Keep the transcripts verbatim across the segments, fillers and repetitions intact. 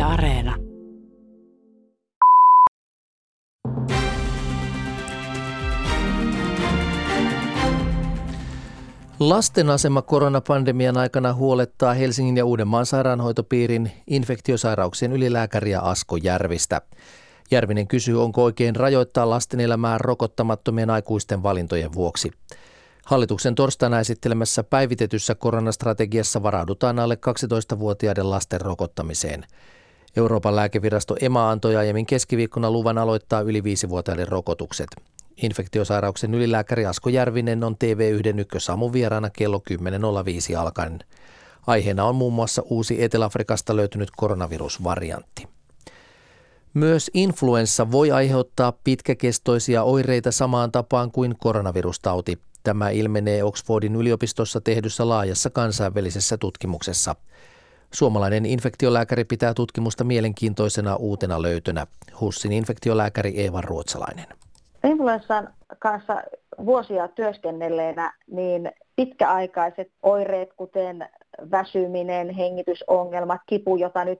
Areena. Lasten asema koronapandemian aikana huolettaa Helsingin ja Uudenmaan sairaanhoitopiirin infektiosairauksien ylilääkäriä Asko Järvistä. Järvinen kysyy, onko oikein rajoittaa lasten elämää rokottamattomien aikuisten valintojen vuoksi. Hallituksen torstaina esittelemässä päivitetyssä koronastrategiassa varaudutaan alle kaksitoistavuotiaiden lasten rokottamiseen. Euroopan lääkevirasto E M A antoi aiemmin keskiviikkona luvan aloittaa yli viisivuotiaiden rokotukset. Infektiosairauksen ylilääkäri Asko Järvinen on T V yksi ykkösaamun vieraana kello kymmenen nolla viisi alkaen. Aiheena on muun muassa uusi Etelä-Afrikasta löytynyt koronavirusvariantti. Myös influenssa voi aiheuttaa pitkäkestoisia oireita samaan tapaan kuin koronavirustauti. Tämä ilmenee Oxfordin yliopistossa tehdyssä laajassa kansainvälisessä tutkimuksessa. Suomalainen infektiolääkäri pitää tutkimusta mielenkiintoisena uutena löytönä. HUSin infektiolääkäri Eeva Ruotsalainen. Influenssan kanssa vuosia työskennelleenä, niin pitkäaikaiset oireet, kuten väsyminen, hengitysongelmat, kipu, jota nyt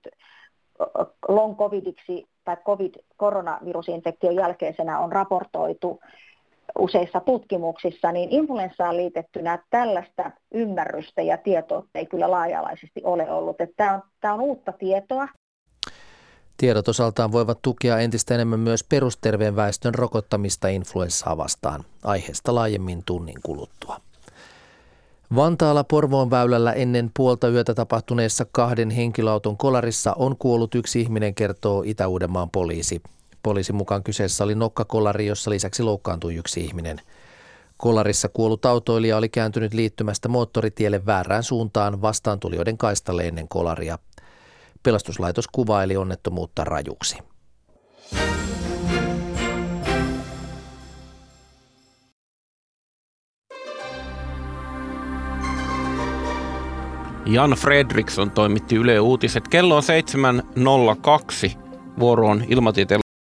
long covidiksi tai covid-koronavirusinfektion jälkeisenä on raportoitu useissa tutkimuksissa, niin influenssaan liitettynä tällaista ymmärrystä ja tietoa ei kyllä laaja-alaisesti ole ollut. Että tämä on, tämä on uutta tietoa. Tiedot osaltaan voivat tukea entistä enemmän myös perusterveen väestön rokottamista influenssaa vastaan. Aiheesta laajemmin tunnin kuluttua. Vantaalla Porvoon väylällä ennen puolta yötä tapahtuneessa kahden henkilöauton kolarissa on kuollut yksi ihminen, kertoo Itä-Uudenmaan poliisi. Poliisin mukaan kyseessä oli nokkakolari, jossa lisäksi loukkaantui yksi ihminen. Kolarissa kuollut autoilija oli kääntynyt liittymästä moottoritielle väärään suuntaan vastaantulijoiden kaistalle ennen kolaria. Pelastuslaitos kuvaili onnettomuutta rajuksi. Jan Fredriksson toimitti Yle Uutiset. Kello on seitsemän nolla kaksi. Vuoro on ilmatieteen